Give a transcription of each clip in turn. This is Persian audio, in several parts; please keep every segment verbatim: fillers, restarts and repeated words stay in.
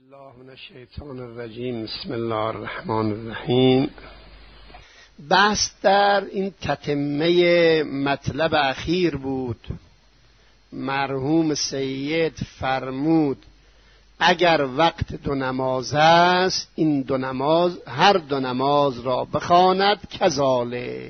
الله من الشیطان الرجیم. بسم الله الرحمن الرحیم. بحث در این تتمه مطلب اخیر بود. مرحوم سید فرمود اگر وقت دو نماز است این دو نماز هر دو نماز را بخواند کذاله.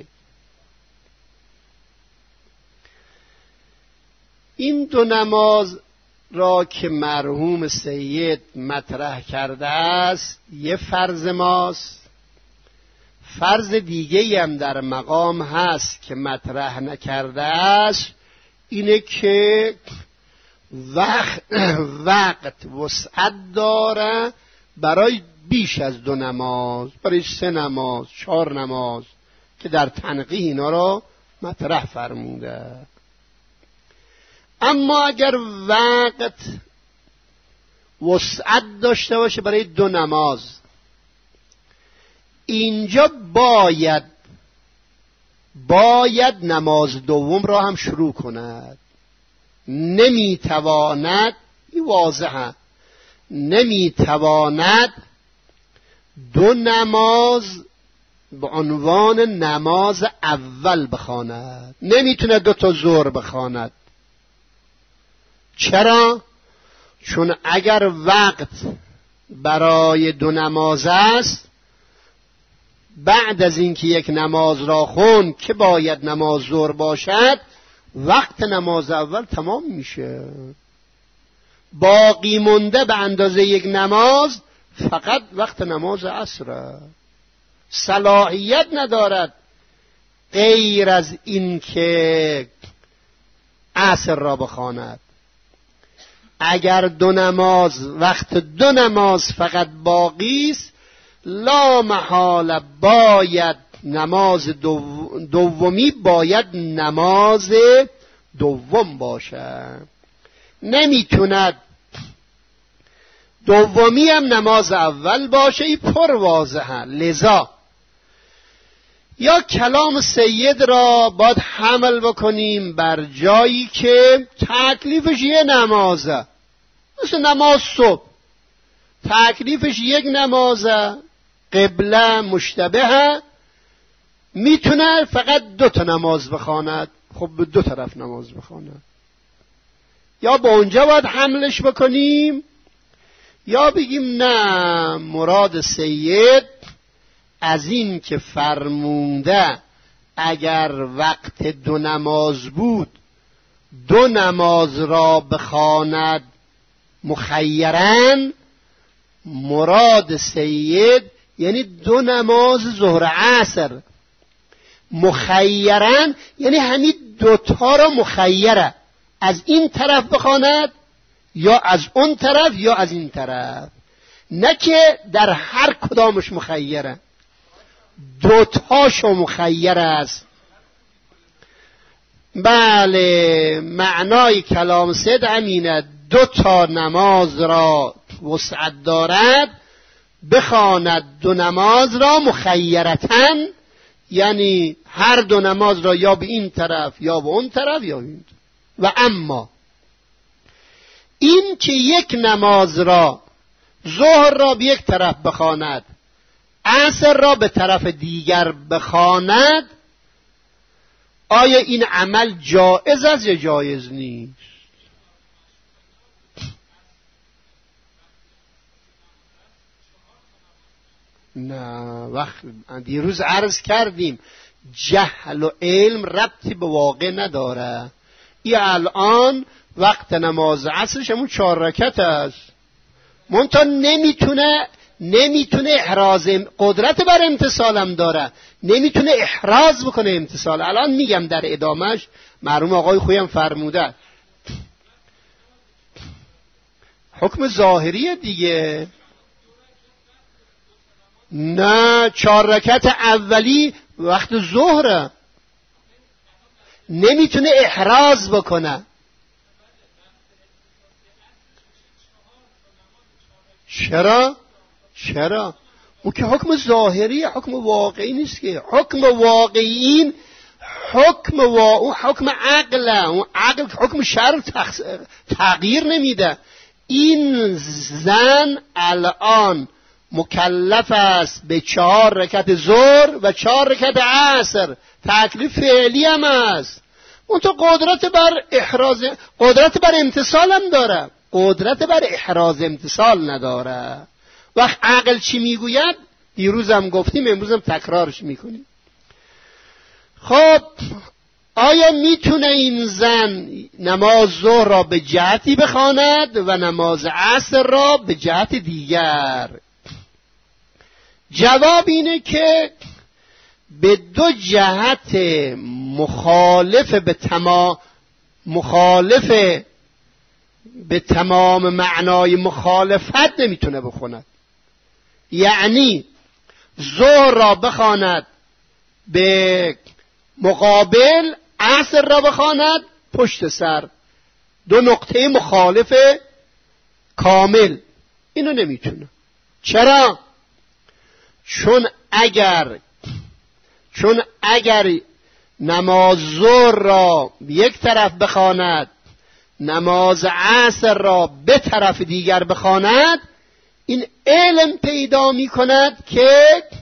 این دو نماز را که مرحوم سید مطرح کرده است یه فرض ماست. فرض دیگه هم در مقام هست که مطرح نکرده است، اینه که وقت, وقت وسعت داره برای بیش از دو نماز، برای سه نماز، چهار نماز که در تنقیح اینا را مطرح فرموده. اما اگر وقت وسعت داشته باشه برای دو نماز، اینجا باید باید نماز دوم را هم شروع کند. نمیتواند، این واضحه، نمیتواند دو نماز به عنوان نماز اول بخواند. نمیتونه دو تا ظهر بخواند. چرا؟ چون اگر وقت برای دو نماز است، بعد از اینکه یک نماز را خون که باید نماز ظهر باشد، وقت نماز اول تمام میشه. باقی مونده به اندازه یک نماز فقط وقت نماز عصر. صلاحیت ندارد غیر از این که عصر را بخواند. اگر دو نماز، وقت دو نماز فقط باقی است، لا محاله باید نماز دو دومی باید نماز دوم باشه. نمیتوند دومی هم نماز اول باشه. این پر واضحه. لذا یا کلام سید را باید حمل بکنیم بر جایی که تکلیفش یه نمازه، مثل نماز صبح تکلیفش یک نمازه، قبله مشتبهه، میتونه فقط دو تا نماز بخواند. خب به دو طرف نماز بخواند. یا با اونجا باید حملش بکنیم، یا بگیم نه، مراد سید از این که فرمونده اگر وقت دو نماز بود دو نماز را بخواند مخیرن، مراد سید یعنی دو نماز ظهر عصر. مخیرن یعنی همین دوتا را مخیره، از این طرف بخواند یا از اون طرف یا از این طرف، نه که در هر کدامش مخیره، دوتاشو مخیر است. بله، معنای کلام سید همینه، دو تا نماز را وسعت دارد بخواند دو نماز را مخیرتن، یعنی هر دو نماز را یا به این طرف یا به اون طرف یا به این طرف. و اما این که یک نماز را، ظهر را به یک طرف بخواند، عصر را به طرف دیگر بخواند، آیا این عمل جایز است یا جایز نیست؟ نه، وقت دیروز عرض کردیم جهل و علم ربطی به واقع نداره. این الان وقت نماز عصرش همون چهار رکعت است، منتها نمیتونه نمیتونه احراز، قدرت بر امتصالم داره، نمیتونه احراز بکنه امتصال. الان میگم در ادامهش، مرحوم آقای خویم فرموده حکم ظاهریه دیگه. نه، چهار رکعت اولی وقت ظهره، نمیتونه احراز بکنه. چرا؟ چرا؟ اون که حکم ظاهریه، حکم واقعی نیست که. حکم واقعی حکم وا... حکم عقله. اون عقل حکم شرع تغییر نمیده. این زن الان مکلف است به چهار رکعت ظهر و چهار رکعت عصر، تکلیف فعلی هم است. اون تو قدرت بر احراز، قدرت بر امتثال هم داره، قدرت بر احراز امتثال نداره. وقت عقل چی میگوید؟ دیروز هم گفتیم، امروز هم تکرارش میکنیم. خب آیا میتونه این زن نماز ظهر را به جهتی بخواند و نماز عصر را به جهت دیگر؟ جواب اینه که به دو جهت مخالف به تمام مخالف به تمام معنای مخالفت نمیتونه بخواند. یعنی ظهر را بخواند به مقابل، عصر را بخواند پشت سر، دو نقطه مخالف کامل. اینو نمیتونه. چرا؟ چون اگر چون اگر نماز ظهر را یک طرف بخواند، نماز عصر را به طرف دیگر بخواند، این علم پیدا می کند که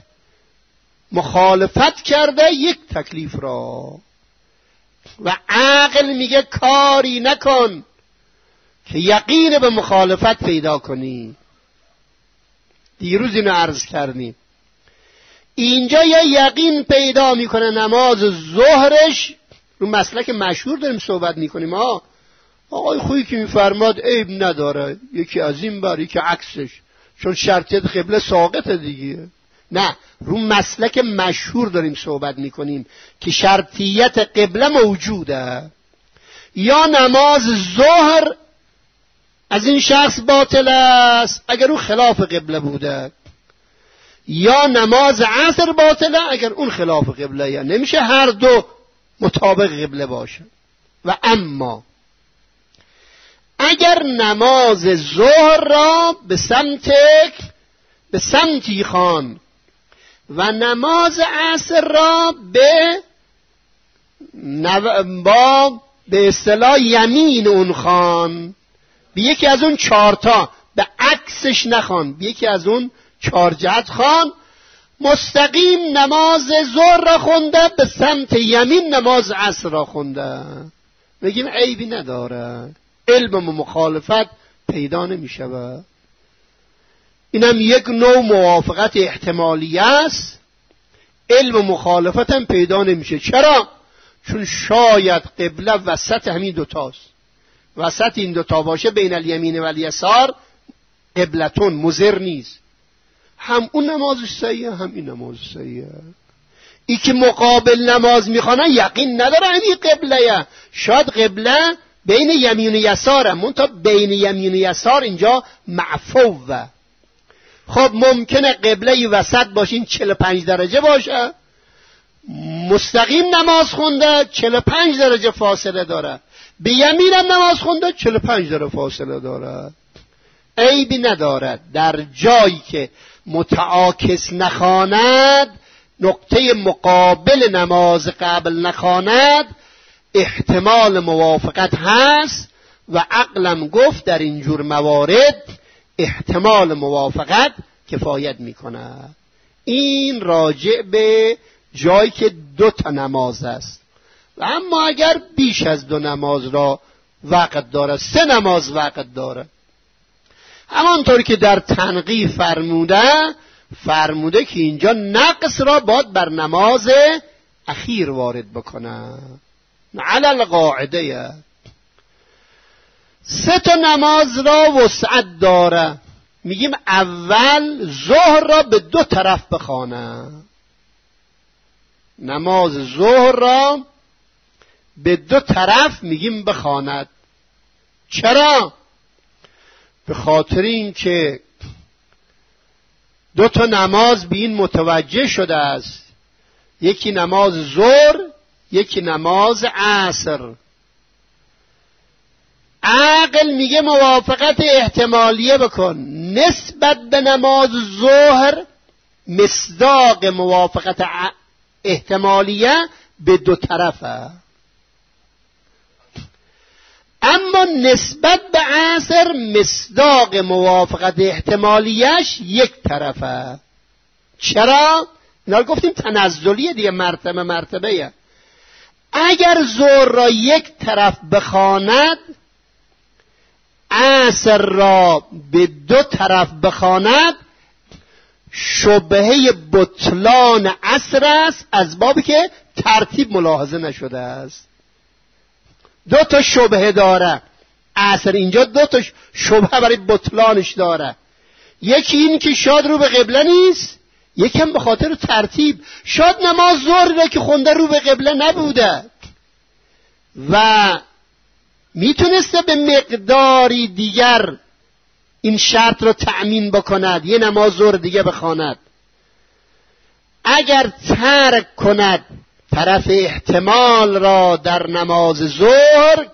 مخالفت کرده یک تکلیف را، و عقل میگه کاری نکن که یقین به مخالفت پیدا کنی. دیروز اینو عرض کردیم. اینجا یه یقین پیدا میکنه نماز ظهرش، رو مسلک مشهور داریم صحبت میکنیم. ها آقای خویی که میفرماد عیب نداره، یکی از این بر یکی عکسش، چون شرطیت قبله ساقطه دیگه. نه، رو مسلک مشهور داریم صحبت میکنیم که شرطیت قبله موجوده. یا نماز ظهر از این شخص باطل است اگر اون خلاف قبله بوده، یا نماز عصر باطله اگر اون خلاف قبله. یا نمیشه هر دو مطابق قبله باشه. و اما اگر نماز ظهر را به سمت به سمتی خوان و نماز عصر را به نو... با به اصطلاح یمین اون خوان، به یکی از اون چارتا، به عکسش نخوان، به یکی از اون چار جهت خوان، مستقیم نماز ظهر را خونده، به سمت یمین نماز عصر را خونده، بگیم عیبی نداره، علم و مخالفت پیدا نمی شود. اینم یک نوع موافقت احتمالی است. علم و مخالفت هم پیدا نمیشه. چرا؟ چون شاید قبله وسط همین دوتاست، وسط این دوتا باشه، بین الیمین و الیسار قبلتون مضر نیست، هم اون نمازش صحیحه هم این نماز صحیحه. ای که مقابل نماز میخوانه یقین نداره همین قبله، شاید قبله بین یمین و یساره، منتها بین یمین و یسار اینجا معفوه. خب ممکنه قبله وسط باشه، این چهل و پنج درجه باشه، مستقیم نماز خونده چهل و پنج درجه فاصله داره، به یمین هم نماز خونده چهل و پنج درجه فاصله داره، عیبی ندارد. در جایی که متعاکس نخواند، نقطه مقابل نماز قبل نخواند، احتمال موافقت هست و عقلم گفت در اینجور موارد احتمال موافقت کفایت میکنه. این راجع به جایی که دو تا نماز است. و اما اگر بیش از دو نماز را وقت داره، سه نماز وقت داره، همانطور که در تنقیح فرموده فرموده که اینجا نقص را باید بر نماز اخیر وارد بکنه. علی القاعده سه تا نماز را وسعت داره، میگیم اول ظهر را به دو طرف بخوانه، نماز ظهر را به دو طرف میگیم بخواند. چرا؟ به خاطر این که دو تا نماز به این متوجه شده است، یکی نماز ظهر یکی نماز عصر. عقل میگه موافقت احتمالیه بکن نسبت به نماز ظهر، مصداق موافقت احتمالیه به دو طرفه. اما نسبت به عصر مصداق موافقت احتمالیش یک طرفه. چرا؟ اینا رو گفتیم تنزلیه دیگه، مرتبه مرتبه. اگر ظهر را یک طرف بخواند، عصر را به دو طرف بخواند، شبهه بطلان عصر است، از بابی که ترتیب ملاحظه نشده است. دو تا شبهه داره عصر، اینجا دو تا شبهه برای بطلانش داره. یکی این که شاید رو به قبله نیست، یکی هم به خاطر ترتیب. شاید نماز ظهر را که خونده رو به قبله نبوده و میتونسته به مقداری دیگر این شرط رو تأمین بکند، یه نماز ظهر دیگه بخواند. اگر ترک کند طرف احتمال را در نماز ظهر،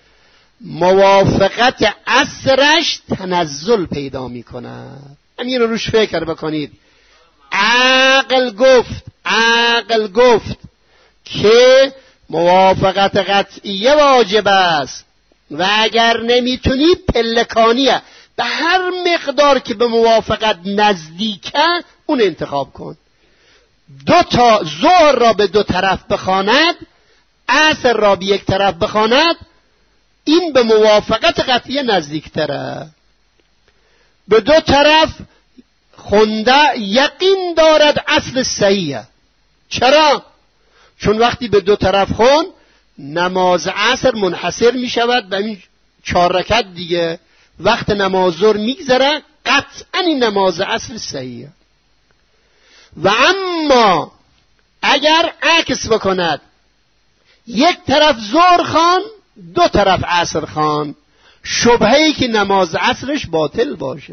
موافقت عصرش تنزل پیدا میکند. همین رو روش فکر بکنید. عقل گفت عقل گفت که موافقت قطعیه واجب است و اگر نمیتونی پلکانیه، به هر مقدار که به موافقت نزدیکه اون انتخاب کن. دو تا ظهر را به دو طرف بخواند، عصر را به یک طرف بخواند، این به موافقت قطعیه نزدیکتره. به دو طرف خونده یقین دارد اصل صحیحه. چرا؟ چون وقتی به دو طرف خون، نماز عصر منحصر می شود به این چهار رکعت دیگه. وقت نماز ظهر میگذره، قطعا این نماز عصر صحیحه. و اما اگر عکس بکند، یک طرف ظهر خوان، دو طرف عصر خوان، شبهه‌ای که نماز عصرش باطل باشه.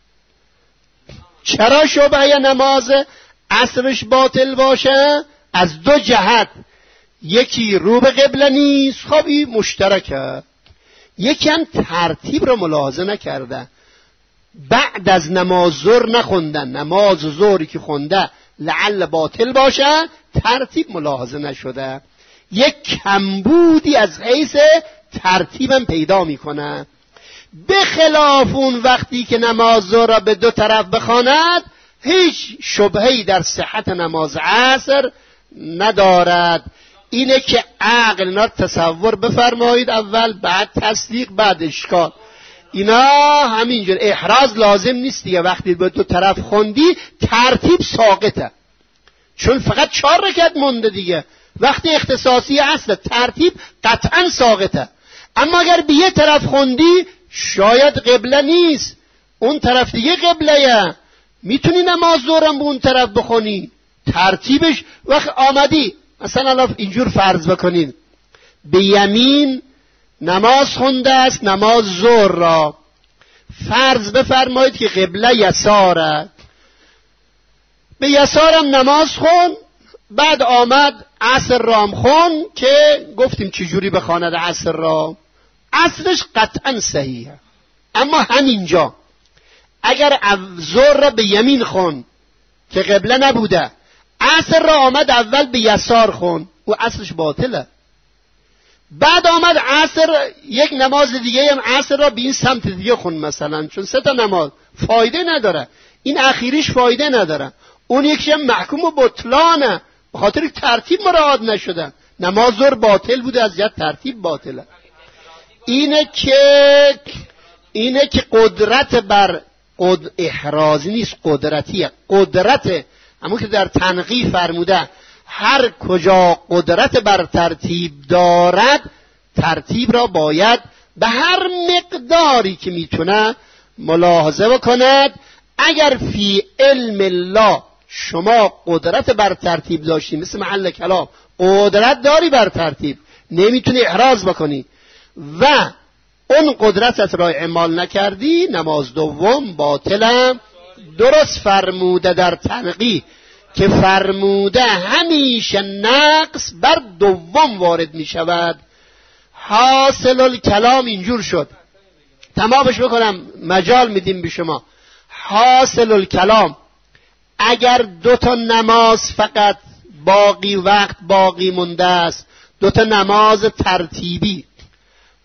چرا شبهه نماز عصرش باطل باشه؟ از دو جهت. یکی رو به قبله نیست، خب این مشترکه. یکی هم ترتیب رو ملاحظه نکرده، بعد از نماز ظهر نخوندن، نماز ظهری که خونده لعل باطل باشه، ترتیب ملاحظه نشده. یک کمبودی از حیث ترتیبم پیدا میکنه. به خلاف اون وقتی که نماز ظهر را به دو طرف بخواند، هیچ شبهه‌ای در صحت نماز عصر ندارد. اینه که عقل اینا تصور بفرمایید، اول بعد تصدیق بعد اشکال. اینا همینجور احراز لازم نیست دیگه. وقتی به دو طرف خوندی ترتیب ساقطه، چون فقط چهار رکعت مونده دیگه. وقتی اختصاصی اصل ترتیب قطعا ساقطه. اما اگر به یه طرف خوندی، شاید قبله نیست، اون طرف دیگه قبله، میتونی نماز ظهرم به اون طرف بخونی، ترتیبش وقت آمدی. مثلا الان اینجور فرض بکنید، به یمین نماز خونده است، نماز ظهر را. فرض بفرمایید که قبله یساره، به یسارم نماز خون، بعد آمد عصر رام خون که گفتیم چجوری بخواند عصر را. اصلش قطعا صحیحه. اما همینجا اگر ظهر را به یمین خون که قبله نبوده، عصر را آمد اول به یسار خون، او اصلش باطله. بعد آمد عصر یک نماز دیگه هم عصر را به این سمت دیگه خون مثلا، چون سه تا نماز فایده نداره، این اخیریش فایده نداره، اون یکیش هم محکوم و بطلانه، به خاطر ترتیب مراعات نشده. نماز ظهر باطل بوده، از جهت ترتیب باطله. اینه که اینه که قدرت بر قد... احرازی نیست، قدرتیه. قدرت همون که در تنقیح فرموده، هر کجا قدرت بر ترتیب دارد، ترتیب را باید به هر مقداری که میتونه ملاحظه بکند. اگر فی علم الله شما قدرت بر ترتیب داشتی، مثل محل کلام قدرت داری بر ترتیب، نمیتونی احراز بکنی و اون قدرتت را اعمال نکردی، نماز دوم باطلم. درست فرموده در تنقیح که فرموده همیشه نقص بر دوم وارد می شود. حاصل الکلام اینجور شد، تمامش بکنم مجال میدیم به شما. حاصل الکلام، اگر دو تا نماز فقط باقی وقت باقی مونده است، دو تا نماز ترتیبی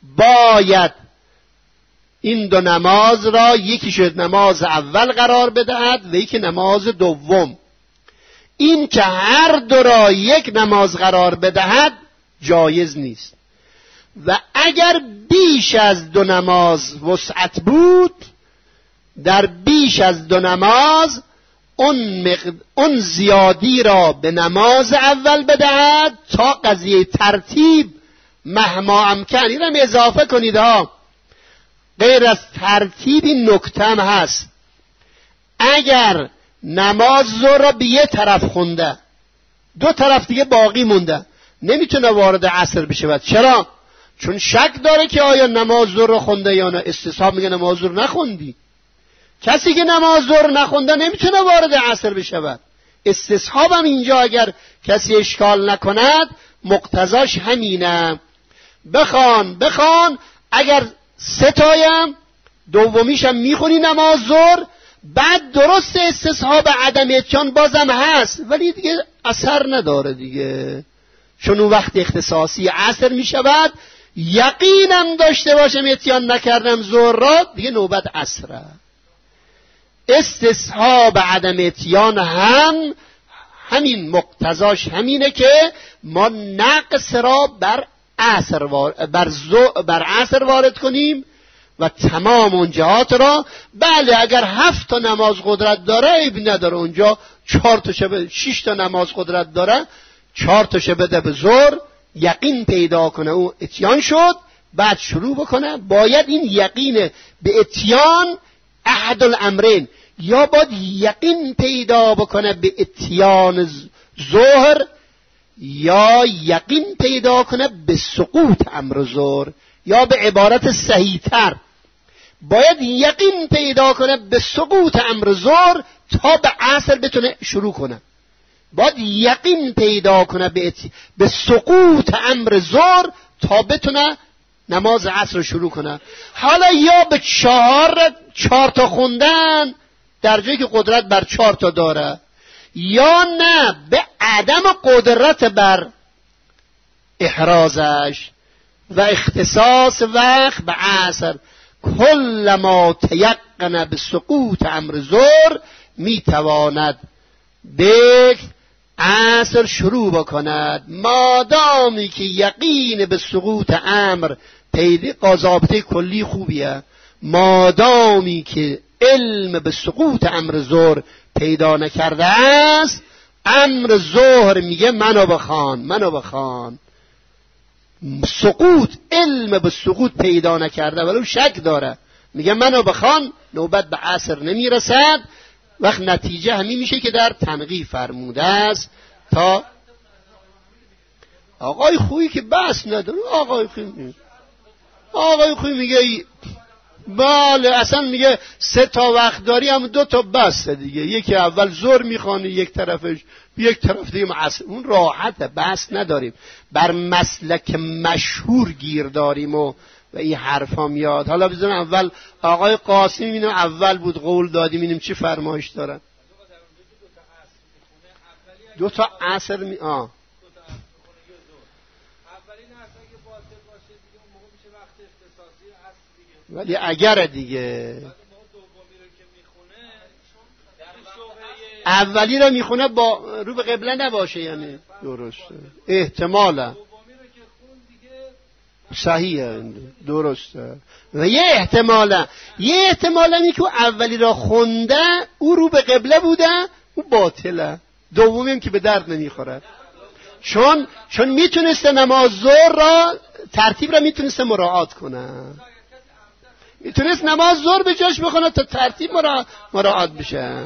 باید این دو نماز را یکی شد نماز اول قرار بدهد و یکی نماز دوم. این که هر دو را یک نماز قرار بدهد جایز نیست. و اگر بیش از دو نماز وسعت بود، در بیش از دو نماز اون, مقد... اون زیادی را به نماز اول بدهد تا قضیه ترتیب مهما امکن. این هم اضافه کنید ها، غیر از ترتیب این نکته هم هست. اگر نماز ظهر را به یه طرف خونده، دو طرف دیگه باقی مونده، نمیتونه وارد عصر بشه. چرا؟ چون شک داره که آیا نماز ظهر را خونده یا نه. استصحاب میگه نماز ظهر نخوندی. کسی که نماز ظهر نخونده نمیتونه وارد عصر بشه. استصحاب هم اینجا اگر کسی اشکال نکند مقتضاش همینه. بخوان بخوان اگر سه تایم دومیشم میخونی نماز ظهر، بعد درست استصحاب عدم اتیان بازم هست ولی دیگه اثر نداره دیگه، چون اون وقت اختصاصی عصر میشود. یقینم داشته باشم اتیان نکردم ظهر را، دیگه نوبت عصره. استصحاب عدم اتیان هم همین مقتضاش همینه که ما نقص را بر عصر وارد بر, بر عصر وارد کنیم و تمام اون جهات را. بله اگر هفت تا نماز قدرت داره عیب نداره، اونجا چهار تا شبه شش تا نماز قدرت داره، چهار تا شبه ده به ظهر یقین پیدا کنه او اتیان شد، بعد شروع بکنه. باید این یقین به اتیان احد الامرین، یا باید یقین پیدا بکنه به اتیان ظهر، یا یقین پیدا کنه به سقوط امر ظهر، یا به عبارت صحیح تر باید یقین پیدا کنه به سقوط امر ظهر تا به عصر بتونه شروع کنه. باید یقین پیدا کنه به, اتی... به سقوط امر ظهر تا بتونه نماز عصر شروع کنه. حالا یا به چهار چهار تا خوندن در جایی که قدرت بر چهار تا داره، یا نه به عدم قدرت بر احرازش و اختصاص وقت به عصر. کل ما تیقن به سقوط امر ظهر میتواند به عصر شروع بکند، مادامی که یقین به سقوط امر پیدا. ضابطه کلی خوبیه، مادامی که علم به سقوط امر ظهر پیدا نکرده است، امر ظهر میگه منو بخوان منو بخوان. سقوط علم به سقوط پیدا نکرده ولو شک داره، میگه منو بخوان، نوبت به عصر نمیرسد. وقت نتیجه همین میشه که در تنقیح فرموده است تا آقای خویی که بس نداره. آقای خویی آقای خویی میگه بله اصلا میگه سه تا وقت داری هم دو تا بسته دیگه، یکی اول ظهر میخوانی یک طرفش، یک طرف دیگه عصر. اون راحته، بس نداریم. بر مسلک مشهور گیر داریم و و این حرفا میاد. حالا بزنیم اول آقای قاسمی اینو اول بود قول دادیم، اینیم چی فرمایش دارن. دو تا عصر می آه ولی اگر دیگه اولی رو میخونه با رو به قبله نباشه، یعنی درسته احتمالا صحیحه درسته. و یه احتمالا یه احتمالا این که اولی را خونده او رو به قبله بوده او باطله، دومی هم که به درد نمیخوره، چون چون میتونسته نماز ظهر را ترتیب را میتونسته مراعات کنه، میتونست نماز ظهر به جاش بخونه تا ترتیب مرا... مراعات بشه.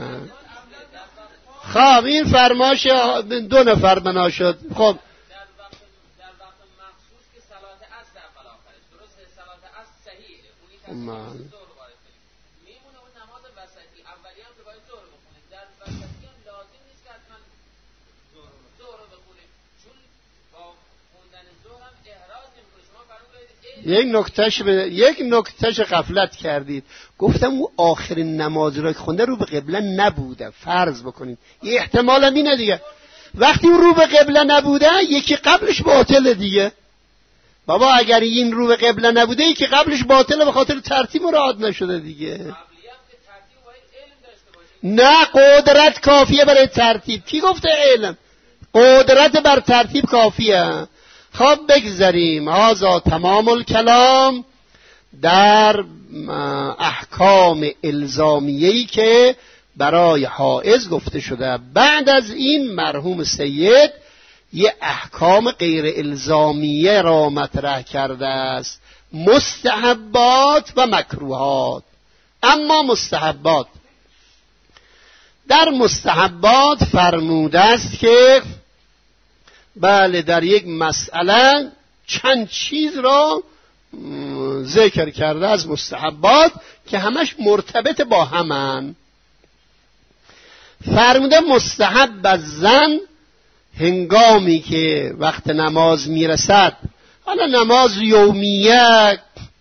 خب این فرمایش دو نفر بنا شد. خب من میمونه اون نماز وسطی اولی هم که باید ظهر بخونید، در وسطی هم لازم نیست که حتما ظهر رو بخونید، چون با خوندن ظهر هم احراز نمی‌کنید. شما فرمودید یک نکتهش به یک نکتهش غفلت کردید. گفتم او آخرین نماز رو که خونده رو به قبله نبوده، فرض بکنید یه احتمال هم اینه دیگه. وقتی او رو به قبله نبوده یکی قبلش باطله دیگه، بابا اگر این رو به قبله نبوده ای که قبلش باطله به خاطر ترتیب مراعات نشده دیگه. نه قدرت کافیه برای ترتیب. کی گفته علم؟ قدرت بر ترتیب کافیه. خب بگذاریم. هذا تمام الکلام در احکام الزامیه‌ای که برای حائض گفته شده. بعد از این مرحوم سید یه احکام غیر الزامیه را مطرح کرده است، مستحبات و مکروهات. اما مستحبات، در مستحبات فرموده است که بله در یک مسئله چند چیز را ذکر کرده از مستحبات که همش مرتبط با همن. فرموده مستحب از زن هنگامی که وقت نماز میرسد، حالا نماز یومیه،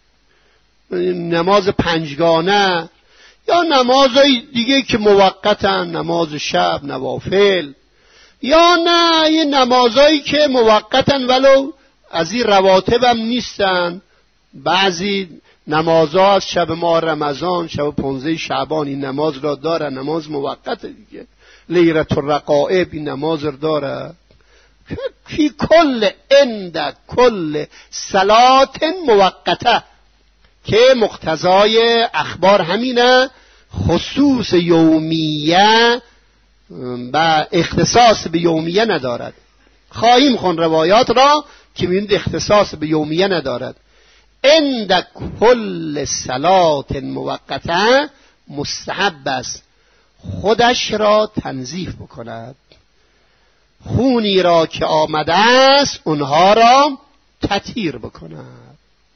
نماز پنجگانه یا نمازهای دیگه که موقتن، نماز شب، نوافل، یا نه یه نمازهایی که موقتن ولو از این رواتب هم نیستن. بعضی نمازها از شب ماه رمضان، شب پانزده شعبان این نماز را داره، نماز موقت دیگه. لیلة الرقائب این نماز را داره. فی کل عند کل صلات موقته که مقتضای اخبار همینه، خصوص یومیه و اختصاص به یومیه ندارد. خواهیم خون روایات را که می‌بینید اختصاص به یومیه ندارد. عند کل صلات موقته مستحب است خودش را تنظیف بکند، خونی را که آمده است اونها را تطهیر بکند.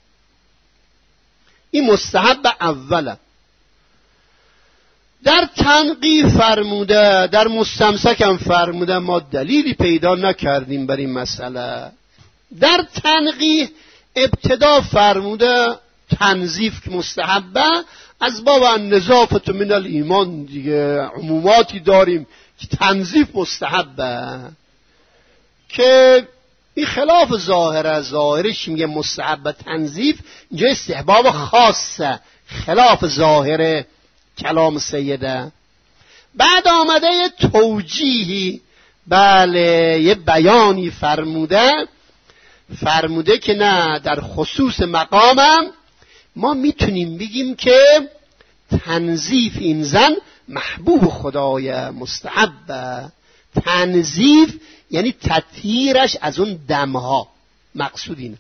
این مستحب اوله. در تنقیح فرموده، در مستمسک هم فرموده، ما دلیلی پیدا نکردیم بر این مسئله. در تنقیح ابتدا فرموده تنظیف که مستحبه، از باب النظافة من الایمان دیگه عموماتی داریم که تنظیف مستحبه، که این خلاف ظاهره. ظاهرش میگه مستحب تنظیف، اینجا استحباب خاصه، خلاف ظاهر کلام سیده. بعد آمده یه توجیهی، بله یه بیانی فرموده فرموده که نه، در خصوص مقامم ما میتونیم بگیم که تنظیف این زن محبوب خدای، مستحبه. تنظیف یعنی تطهیرش از اون دمها، مقصود اینه.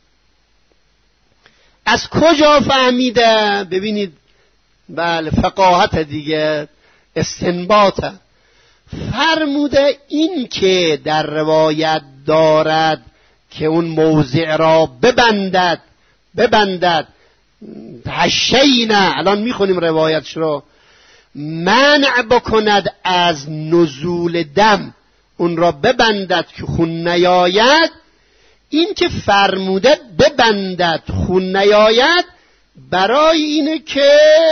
از کجا فهمیده؟ ببینید بله فقاهت دیگه، استنباطه. فرموده این که در روایت دارد که اون موضع را ببندد ببندد تشینه، الان میخونیم روایتش رو، منع بکند از نزول دم، اون را ببندد که خون نیاید. این که فرموده ببندد خون نیاید برای اینه که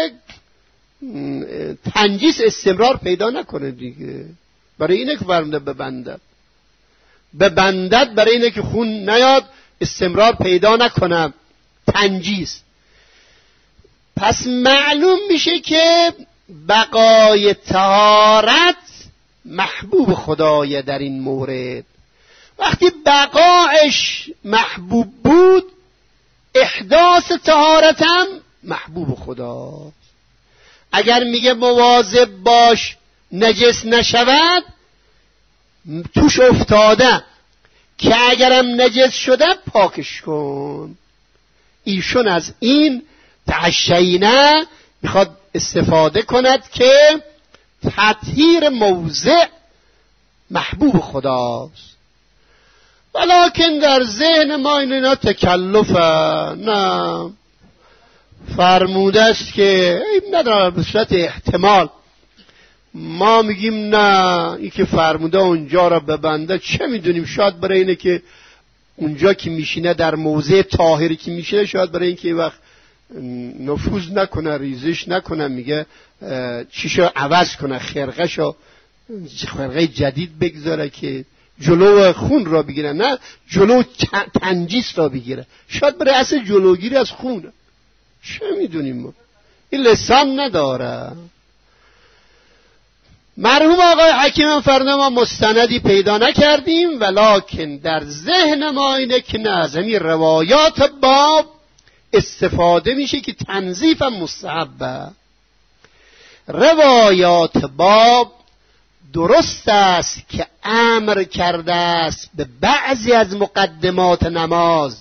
تنجیس استمرار پیدا نکنه دیگه، برای اینه که فرموده ببندد ببندد برای اینه که خون نیاد، استمرار پیدا نکنه، تنجیس. پس معلوم میشه که بقای طهارت محبوب خدای در این مورد. وقتی بقایش محبوب بود، احداث طهارت هم محبوب خدا. اگر میگه مواظب باش نجس نشود، توش افتاده که اگرم نجس شده پاکش کن. ایشون از این تعشینه میخواد استفاده کند که تطهیر موضع محبوب خداست. ولیکن در ذهن ما اینا تکلفه. نه، فرموده است که این نداره به صورت احتمال. ما میگیم نه، این که فرموده اونجا را ببنده، چه میدونیم، شاید برای اینه که اونجا که میشینه در موضع طاهری که میشینه، شاید برای اینکه وقت نفوذ نکنه، ریزش نکنه، میگه چیشو عوض کنه، خرقهشو خرقه جدید بگذاره که جلو خون را بگیره، نه جلو تنجیس را بگیره. شاید برای اصل جلوگیری از خونه، چه میدونیم ما، این لسان نداره. مرحوم آقای حکیم فرمود ما مستندی پیدا نکردیم، ولکن در ذهن ما اینه که نه از همین روایات باب استفاده میشه که تنظیف هم مستحبه. روایات باب درست است که امر کرده است به بعضی از مقدمات نماز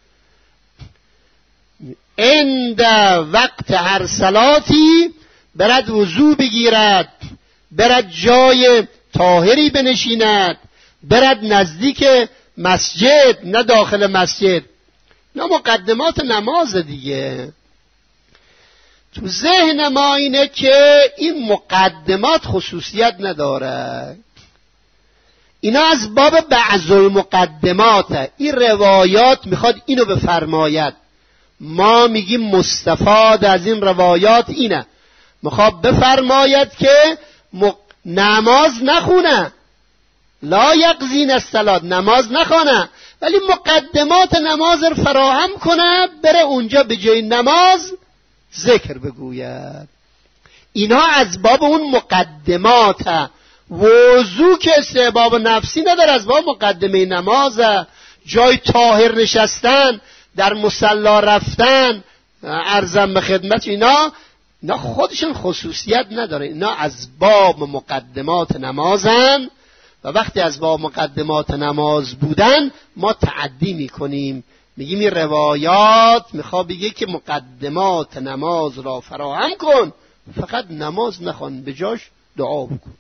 عند وقت هر صلاتی برد وضو بگیرد، برد جای طاهری بنشیند، برد نزدیک مسجد نه داخل مسجد. نه مقدمات نماز دیگه. تو ذهن ما اینه که این مقدمات خصوصیت نداره، اینا از باب بعض المقدماته. این روایات میخواد اینو بفرماید، ما میگیم مستفاد از این روایات اینه، میخواد بفرماید که مق... نماز نخونه، لا یقضین الصلاة، نماز نخونه، ولی مقدمات نماز رو فراهم کنه، بره اونجا به جای نماز ذکر بگوید. اینا از باب اون مقدماته. وضو که استحباب نفسی نداره، از باب مقدمه نمازه. جای طاهر نشستن، در مصلا رفتن، عرضم به خدمت، اینا اینا خودشون خصوصیت نداره، اینا از باب مقدمات نمازن و وقتی از باب مقدمات نماز بودن ما تعدی میکنیم، میگیم این روایات میخواد بگه که مقدمات نماز را فراهم کن، فقط نماز نخوان، به جاش دعا بکن.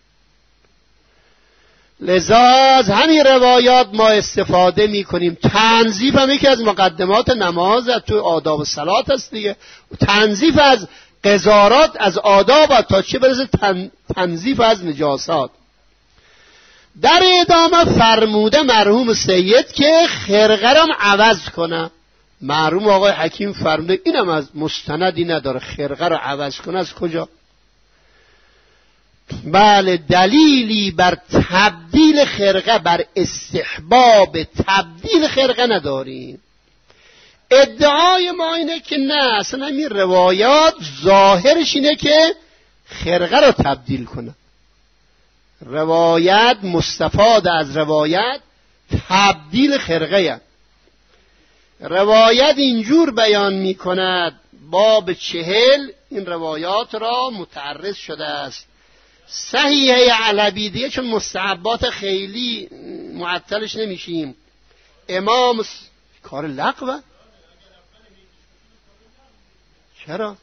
لذا از همین روایات ما استفاده میکنیم. تنظیف هم یکی از مقدمات نماز تو آداب صلات است دیگه. تنظیف از قذارات از آداب تا چه برسه تن... تنظیف از نجاسات. در ادامه فرموده مرحوم سید که خرقه را عوض کنه. مرحوم آقای حکیم فرموده اینم از مستندی نداره، خرقه را عوض کنه از کجا؟ بله، دلیلی بر تبدیل خرقه، بر استحباب تبدیل خرقه نداریم. ادعای ما اینه که نه، اصلا این روایات ظاهرش اینه که خرقه را تبدیل کنه. روایت مستفاد از روایت تبدیل خرقه. روایت اینجور بیان می کند، باب چهل این روایات را متعرض شده است. صحیحه علوی دیگه چون مستحبات خیلی معطلش نمیشیم. امام س... کار لغوه؟ چرا؟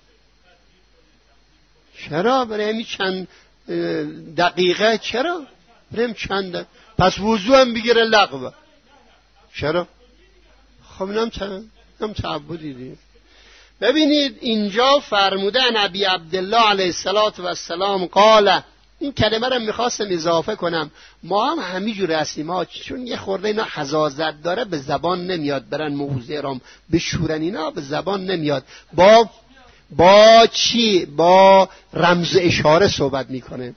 چرا؟ برای همین چند دقیقه چرا؟ برای همین چند دقیقه. پس وضو هم بگیره لغوه. چرا؟ خب نم چند نم تعبدی دیگه. ببینید اینجا فرموده نبی عبدالله علیه السلام قال، این کلمه رو میخواستم اضافه کنم، ما هم همینجور هستیم ها، چون یه خورده اینا حزازت داره به زبان نمیاد، برن موضوع رام بشورن، اینا به زبان نمیاد، با با چی؟ با رمز اشاره صحبت میکنه.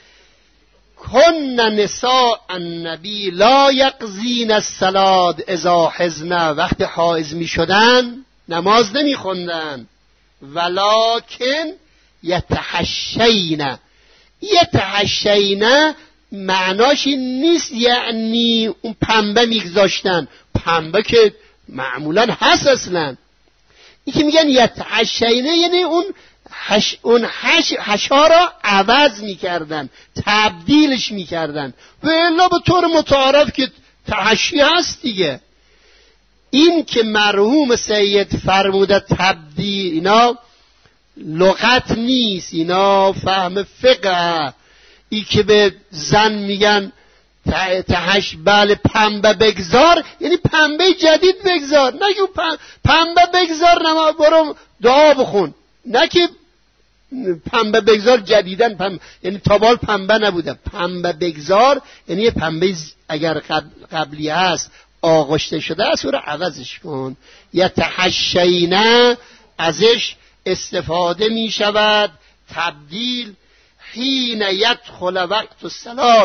کن نساء النبی لا یقضین الصلاة اذا حزن، وقت حائض میشدن نماز نمیخوندن، ولکن یتحشین. یتحشین معناش این نیست یعنی اون پنبه میگذاشتن، پنبه که معمولا هست اصلا. این که میگن یتحشین یعنی اون حش اون حش حشا را عوض میکردن، تبدیلش میکردن، و الا به طور متعارف که تحشی هست دیگه. این که مرحوم سید فرموده تبدیل، اینا لغت نیست، اینا فهم فقه. ای که به زن میگن تحش، بله پنبه بگذار یعنی پنبه جدید بگذار، نگو پنبه بگذار نما برو دعا بخون، نه که پنبه بگذار جدیدن پنبه، یعنی تابال پنبه نبوده، پنبه بگذار یعنی یه پنبه اگر قبلی هست آغشته شده است او رو عوضش کن. یتحشینه ازش استفاده می شود تبدیل. حین یدخل وقت الصلاة،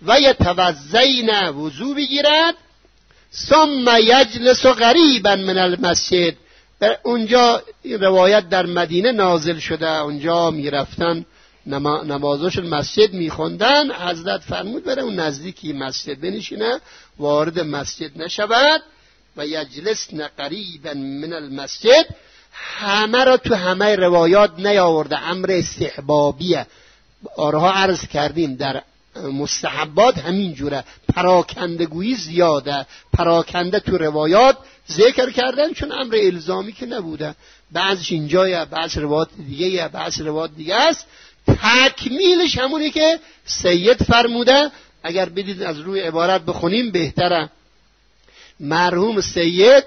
و یتوضین وضو بگیرد، ثم یجلس قریبا من المسجد. اونجا این روایت در مدینه نازل شده، اونجا میرفتن نمازاشون مسجد میخوندن، حضرت فرمود بره اون نزدیکی مسجد بنشینه، وارد مسجد نشود. و یجلسن قریبا من المسجد، همه را تو همه روایات نیاورده، امر استحبابیه. بارها عرض کردیم در مستحبات همین جوره، پراکندگویی زیاده، پراکنده تو روایات ذکر کردن، چون امر الزامی که نبوده، بعضش اینجایه، بعض روایات دیگه، بعض روایات دیگه است. تکمیلش همونی که سید فرموده. اگر بدید از روی عبارت بخونیم بهتره. مرحوم سید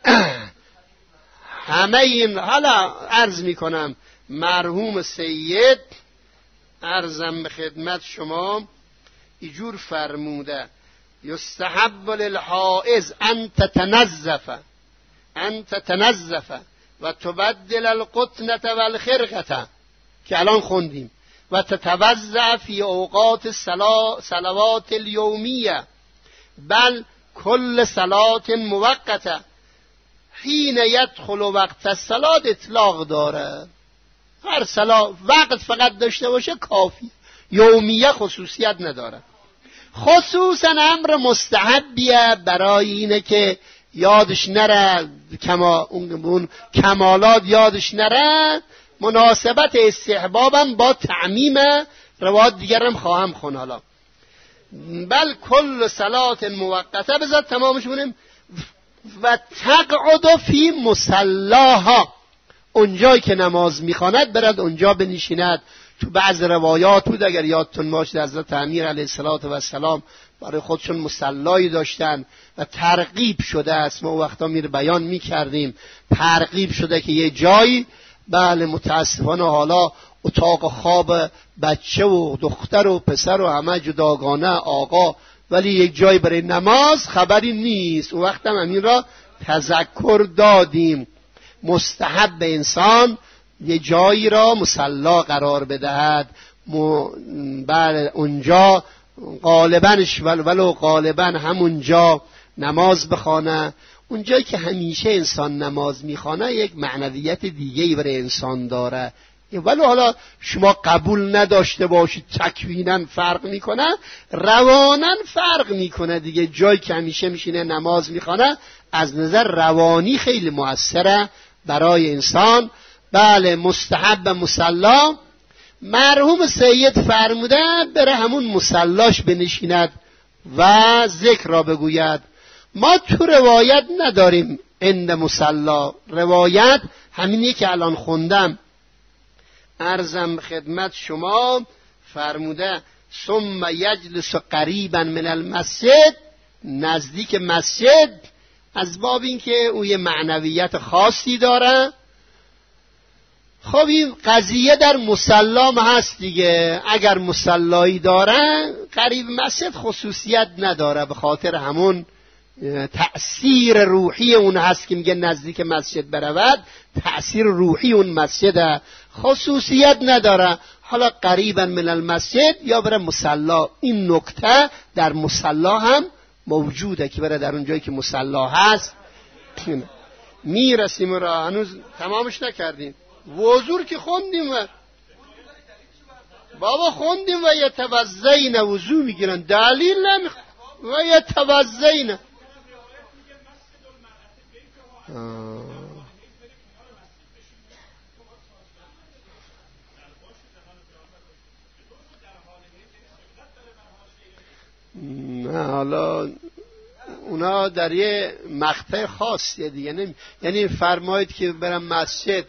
همه این، حالا عرض میکنم، مرحوم سید عرضم به خدمت شما ایجور فرموده: یستحب للحائض ان تتنظف ان تتنظف و تبدل القطنة والخرقة، که الان خوندیم، و تتوضع فی اوقات صلوات الیومیه، بل کل صلات موقته، حین یدخل وقت الصلاة اطلاق داره. هر صلاة وقت فقط داشته باشه کافی، یومیه خصوصیت نداره. خصوصا امر مستحبیه برای اینه که یادش نره، کما اون کمالات یادش نره. مناسبت استحبابم با تعمیم روایات دیگرم خواهم خون. حالا بل کل صلات موقته، بذار تمامش بونیم. و تقعد فی مصلاها، اونجایی که نماز میخواند برد اونجا بنشیند. تو بعض روایات بود، اگر یادتون باشه، حضرت امیر علیه السلام برای خودشون مصلایی داشتن و ترغیب شده است. ما وقتا میر بیان میکردیم، ترغیب شده که یه جایی، بله متاسفانه حالا اتاق خواب بچه و دختر و پسر و همه جداگانه، آقا، ولی یک جایی برای نماز خبری نیست. اون وقت هم همین را تذکر دادیم. مستحب انسان یه جایی را مصلا قرار بدهد، بله اونجا غالبنش ولو غالبا همونجا نماز بخوانه. اونجایی که همیشه انسان نماز میخوانه یک معنویت دیگه‌ای برای انسان داره، ولی حالا شما قبول نداشته باشید تکویناً فرق میکنه، رواناً فرق میکنه دیگه. جایی که همیشه میشینه نماز میخوانه از نظر روانی خیلی مؤثره برای انسان. بله مستحب مصلا. مرحوم سید فرموده بره همون مصلاش بنشیند و ذکر را بگوید. ما تو روایت نداریم عند مصلا، روایت همینی که الان خوندم عرضم خدمت شما، فرموده ثم یجلس قریبا من المسجد، نزدیک مسجد، از باب این که او یه معنویت خاصی داره. خب این قضیه در مصلام هست دیگه، اگر مصلایی داره قریب مسجد خصوصیت نداره، به خاطر همون تأثیر روحی اون هست که میگه نزدیک مسجد برود، تأثیر روحی اون مسجد خصوصیت نداره. حالا قریبا من المسجد یا بره مصلا، این نکته در مصلا هم موجوده که بره در اون جایی که مصلا هست. میرسیم را هنوز تمامش نکردیم. وضو که خوندیم و بابا خوندیم و یتوضین، وضو میگیرن، دلیل نمیخ و یتوضین. نه حالا اونا در یه مقطع خاصیه دیگه، نمی... یعنی فرمایید که برم مسجد،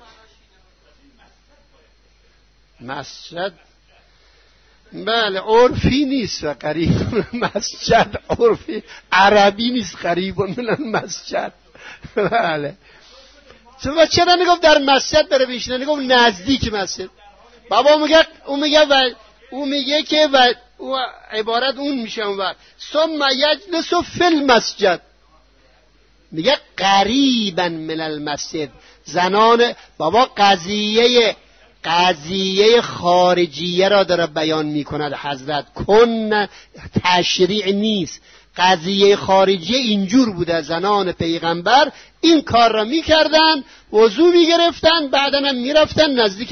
مسجد بله عرفی نیست و قریب مسجد عرفی عربی نیست، قریب من مسجد. بله تو چرا نگفت در مسجد بره بشینه، نگفت نزدیک مسجد. بابا میگه اون میگه و اون میگه که و او عبارت اون میشه و ثم یجلس فی المسجد، میگه قریبا من المسجد. زنان بابا قضیه قضیه خارجیه را داره بیان میکند حضرت. کن تشریع نیست، قضیه خارجیه اینجور بوده. زنان پیغمبر این کار را میکردن، وضو میگرفتن، بعدن هم میرفتن نزدیک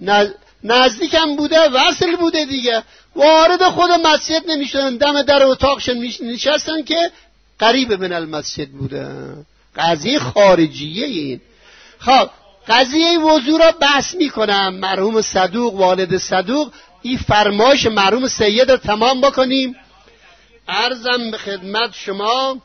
نزدیکم بوده، وصل بوده دیگه، وارد خود مسجد نمیشدن، دم در اتاقشون نشستن که قریب من المسجد بوده. قضیه خارجیه این. خب قضیه وضو را بحث میکنم. مرحوم صدوق، والد صدوق، این فرمایش مرحوم سید را تمام بکنیم. عرضم به خدمت شما.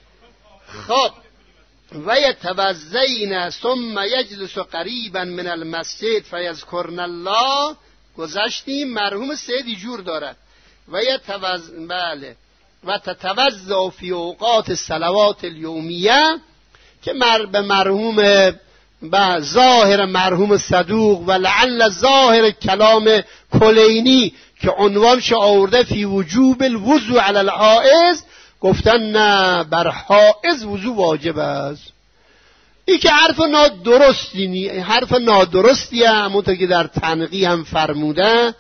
خب و یتوضئن ثم یجلس قریبا من المسجد فیذکرن الله، گذشتیم. مرحوم سید جور دارد و یتوض بله و تتوضا فی اوقات الصلوات الیومیه، که مر به مرحوم به ظاهر مرحوم صدوق و لعل ظاهر کلام کلینی که عنوانش آورده فی وجوب الوضوء علی الحائض، گفتن نه، بر حائض وضو واجب است. این که حرف نادرستی نی حرف نادرستیه، همونطور که در تنقیح هم فرموده.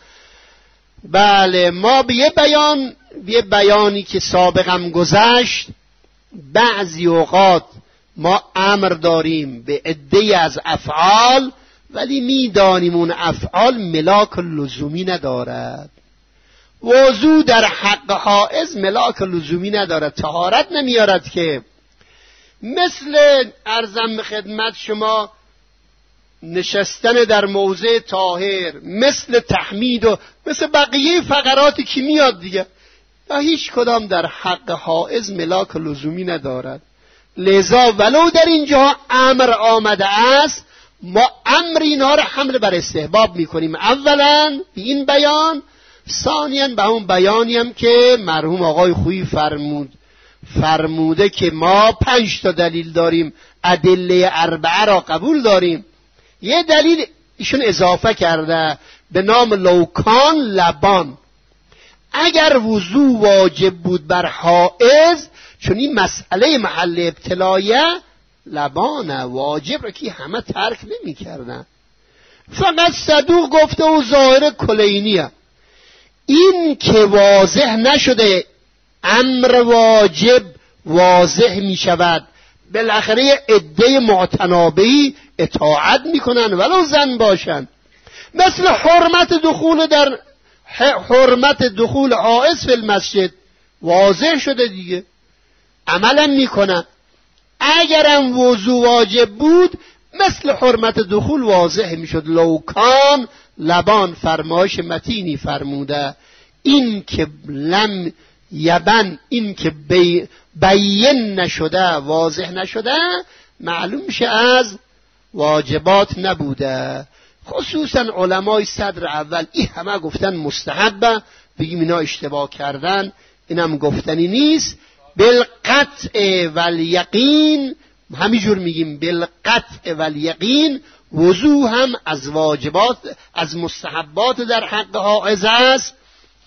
بله ما به یه بیان به بیانی که سابقم گذشت، بعضی اوقات ما امر داریم به عده‌ای از افعال، ولی میدانیم اون افعال ملاک لزومی ندارد. وضو در حق حائض ملاک لزومی ندارد، طهارت نمیارد که. مثل ارزم به خدمت شما نشستن در موضع طاهر، مثل تحمید و مثل بقیه فقراتی که میاد دیگه، یا هیچ کدام در حق حائض ملاک لزومی ندارد. لذا ولو در اینجا امر آمده است، ما امر اینها را حمل بر استحباب میکنیم. اولا به این بیان، ثانیاً به اون بیانی هم که مرحوم آقای خویی فرمود فرموده که ما پنج تا دلیل داریم، ادله اربعه را قبول داریم. یه دلیل ایشون اضافه کرده به نام لوکان لبان. اگر وضو واجب بود بر حائض، چون این مسئله محل ابتلایه لبانه، واجب را که همه ترک نمی کردن. فقط صدوق گفته و ظاهر کلینیه. این که واضح نشده، امر واجب واضح می شود، بالاخره عده معتنابهی اطاعت می کنن ولو زن باشن. مثل حرمت دخول در حرمت دخول حائض فی المسجد واضح شده دیگه، عملا می کنن. اگرم وضو واجب بود، مثل حرمت دخول واضح می شد. لوکان لبان فرمایش متینی فرموده. این که لم یبن، این که بی بیین نشده، واضح نشده، معلوم میشه از واجبات نبوده. خصوصا علمای صدر اول این همه گفتن مستحبه، بگیم اینا اشتباه کردن، اینم گفتنی نیست. بالقطع والیقین، همینجور میگیم بالقطع والیقین، وضو هم از واجبات، از مستحبات در حق حائض است.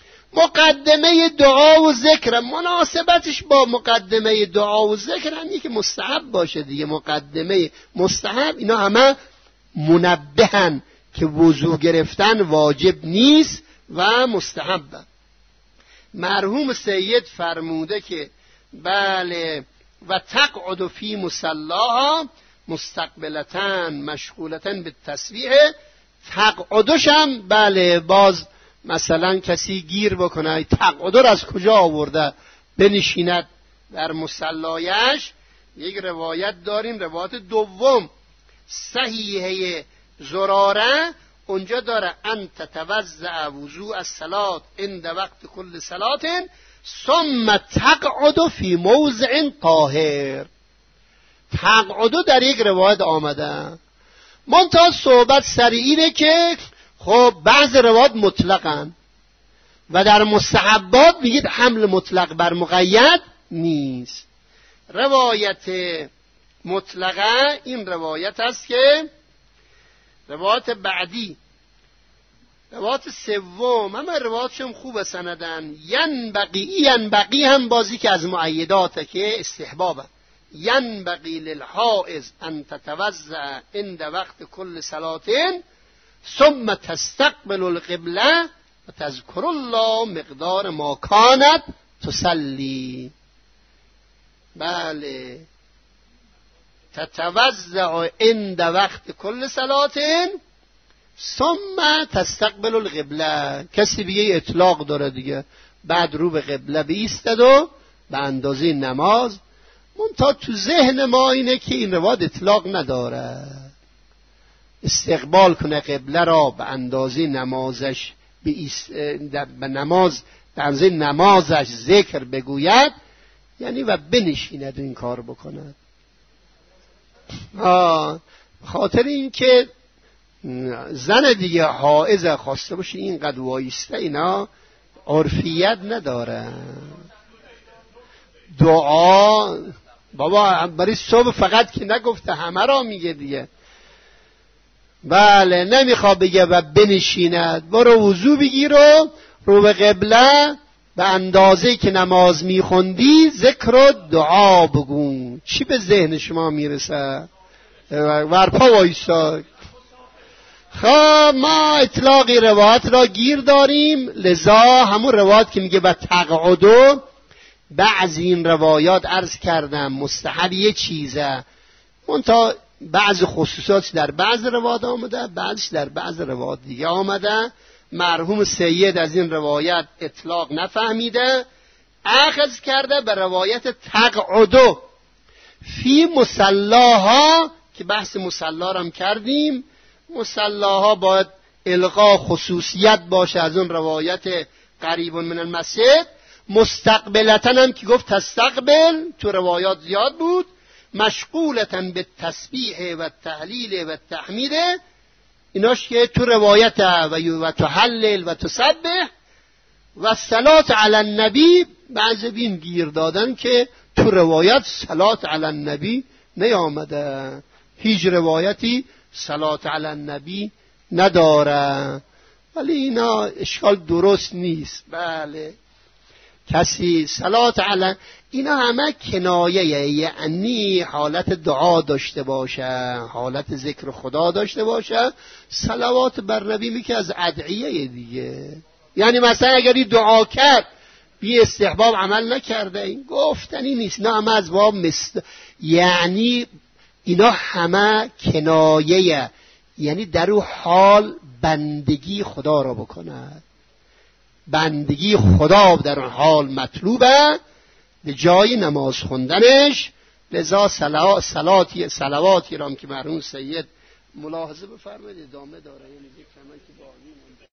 مقدمه دعا و ذکر، مناسبتش با مقدمه دعا و ذکر همین که مستحب باشه دیگه. مقدمه مستحب اینا همه منبهن که وضو گرفتن واجب نیست و مستحبه. مرحوم سید فرموده که بله و تقعد فی مصلاها مستقبلتن مشغولتن به تسبیح. تقعدشم بله باز مثلا کسی گیر بکنه تقعد از کجا آورده بنشیند در مصلایش. یک روایت داریم، روایت دوم صحیحه زراره، اونجا داره ان تتوضع وضوء الصلاه عند وقت کل صلاه ثم تقعد فی موضع طاهر. تقعد در یک روایت آمده، منتها صحبت سریع اینه که خب بعض روایات مطلقن و در مستحبات میگید حمل مطلق بر مقید نیست. روایت مطلقه این روایت است که روایت بعدی، روایت سوم، همه روایاتشون خوب سندن. ینبغی ینبغی هم بازی که از معیداته که استحبابه. ینبغی للحائض ان تتوضع عند وقت کل صلاتین ثم تستقبل القبله و تذکر الله مقدار ما کانت تصلی. بله تتوضع عند وقت کل صلاتین ثم تستقبل القبله. کسی دیگه اطلاق داره دیگه، بعد رو به قبله بیستد و به اندازه نماز. منتها تو ذهن ما اینه که این روایت اطلاق نداره، استقبال کنه قبله را به اندازه نمازش به, ایست... به نماز به اندازه نمازش ذکر بگوید، یعنی و بنشیند این کار بکند. آه خاطر این که زن دیگه حائض خواسته باشه اینقدر وایسته، اینا عرفیت نداره. دعا بابا برای صبح فقط که نگفته، همه را میگه دیگه. بله نمیخواد بگه و بنشیند، برو وضو بگیر و رو به قبله به اندازه که نماز میخوندی ذکر و دعا بگو. چی به ذهن شما میرسه؟ ورپا وایسا. خب ما اطلاقی روایت را گیر داریم، لذا همون روایت که میگه و تقعدو، بعضی این روایات عرض کردم مستحب یه چیزه، منتها بعض خصوصات در بعض روایات آمده، بعضش در بعض روایات دیگه آمده. مرحوم سید از این روایت اطلاق نفهمیده، اخذ کرده به روایت تقعدو فی مصلاها، که بحث مصلا هم کردیم. مصلاها باید القا خصوصیت باشه از اون روایت قریب من المسجد. مستقبلتن هم که گفت تستقبل، تو روایات زیاد بود. مشغولتن به تسبیح و تهلیل و تحمید، ایناش که تو روایت و تحلل و تسبح و صلات علی النبی. بعضی بین گیر دادن که تو روایت صلات علی النبی نیامده، هیچ روایتی صلات علی النبی نداره، ولی اینا اشکال درست نیست. بله کسی صلات علی، اینا همه کنایه، یعنی حالت دعا داشته باشه، حالت ذکر خدا داشته باشه. صلوات بر نبی میگه از ادعیه دیگه، یعنی مثلا اگر دعا کرد بی استحباب عمل نکرده، این گفتنی نیست. نه همه از باب مست... یعنی اینا همه کنایه، یعنی در اون حال بندگی خدا را بکند. بندگی خدا در اون حال مطلوبه به جای نماز خوندنش. لذا صلواتی صلواتی را که مرحوم سید ملاحظه بفرمایید ادامه داره، یعنی ذکر من که باقی